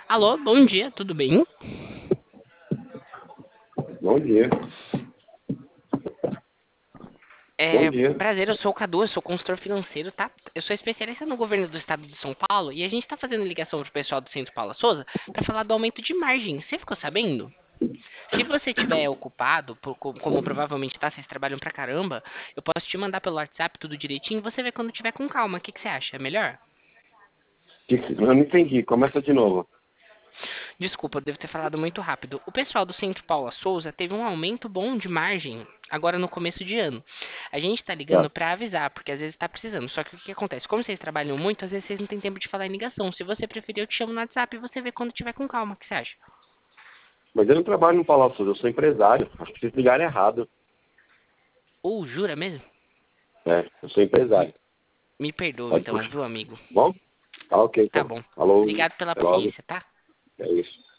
Alô, bom dia, tudo bem? Bom dia. Bom dia. Prazer, eu sou o Cadu, eu sou consultor financeiro, tá? Eu sou especialista no governo do estado de São Paulo e a gente tá fazendo ligação pro pessoal do Centro Paula Souza para falar do aumento de margem. Você ficou sabendo? Se você estiver ocupado, como provavelmente tá, vocês trabalham pra caramba, eu posso te mandar pelo WhatsApp tudo direitinho e você vê quando tiver com calma. O que que você acha? É melhor? Eu não entendi. Começa de novo. Desculpa, eu devo ter falado muito rápido. O pessoal do Centro Paula Souza teve um aumento bom de margem agora no começo de ano. A gente tá ligando Tá. pra avisar, porque às vezes tá precisando. Só que o que acontece? Como vocês trabalham muito, às vezes vocês não têm tempo de falar em ligação. Se você preferir, eu te chamo no WhatsApp e você vê quando tiver com calma. O que você acha? Mas eu não trabalho no Palácio Souza, eu sou empresário. Acho que vocês ligaram errado. Jura mesmo? Eu sou Me, empresário. me perdoa Pode então, puxar. viu, amigo? Bom? Tá ok, Tá então. bom. Falou. Obrigado pela Até logo. paciência, tá? É isso.